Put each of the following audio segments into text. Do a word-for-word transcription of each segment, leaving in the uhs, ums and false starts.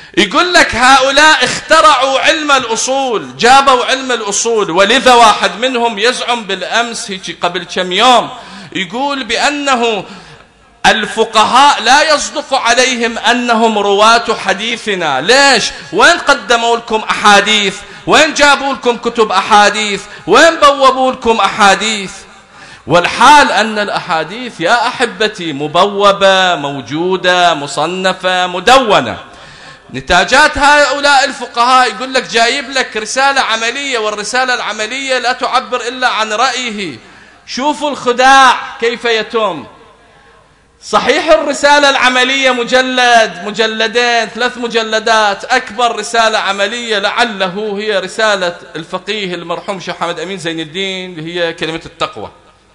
يقول لك هؤلاء اخترعوا علم الأصول، جابوا علم الأصول، ولذا واحد منهم يزعم بالأمس هيك قبل كم يوم يقول بأنه الفقهاء لا يصدق عليهم أنهم رواة حديثنا. ليش؟ وين قدموا لكم أحاديث؟ وين جابوا لكم كتب أحاديث؟ وين بوبوا لكم أحاديث؟ والحال أن الأحاديث يا أحبتي مبوبة، موجودة، مصنفة، مدونة. نتاجات هؤلاء الفقهاء يقول لك جايب لك رسالة عملية، والرسالة العملية لا تعبر إلا عن رأيه. شوفوا الخداع كيف يتم. صحيح الرسالة العملية مجلد، مجلدين، ثلاث مجلدات. أكبر رسالة عملية لعله هي رسالة الفقيه المرحوم شيخ محمد أمين زين الدين اللي هي كلمة التقوى،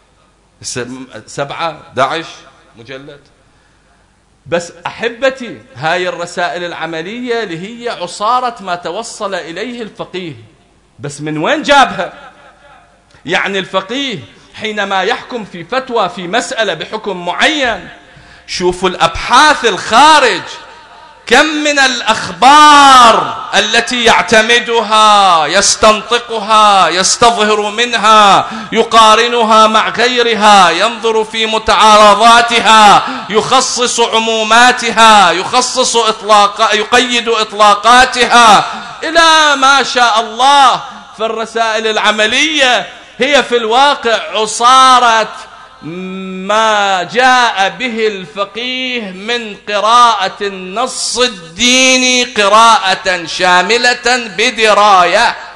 سبعة داعش مجلد. بس أحبتي هاي الرسائل العملية اللي هي عصارة ما توصل إليه الفقيه، بس من وين جابها؟ يعني الفقيه حينما يحكم في فتوى في مسألة بحكم معين، شوفوا الأبحاث الخارج، كم من الأخبار التي يعتمدها، يستنطقها، يستظهر منها، يقارنها مع غيرها، ينظر في متعارضاتها، يخصص عموماتها، يخصص إطلاق، يقيد إطلاقاتها إلى ما شاء الله. فالرسائل العملية هي في الواقع عصارة ما جاء به الفقيه من قراءة النص الديني قراءة شاملة بدراية.